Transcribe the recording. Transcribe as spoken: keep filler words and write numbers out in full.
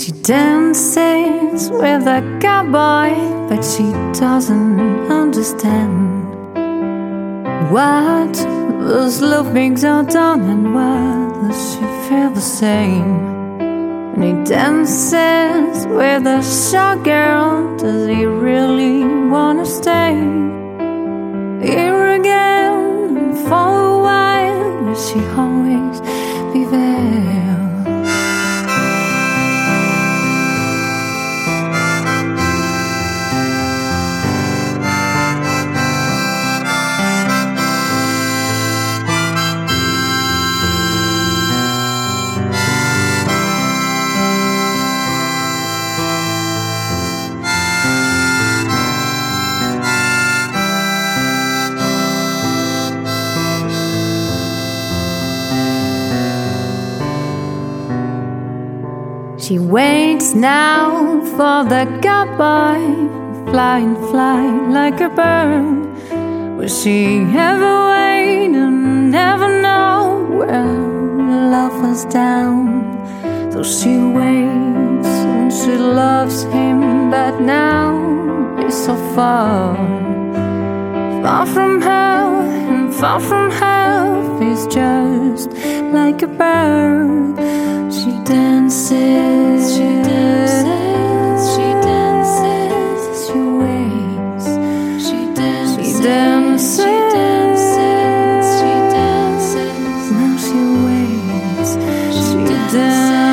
She dances with a cowboy, but she doesn't understand what does love make her done, and what does she feel the same? And he dances with a showgirl. Does he really wanna stay here again for a while? Will she always be there? She waits now for the cowboy, fly and fly like a bird. Will she ever wait and never know where love was down? So she waits and she loves him, but now he's so far, far from her and far from her. He's just like a bird. She dances, she dances, she dances, she waits, she dances, she dances, she dances, she dances. Now she waits, she dances.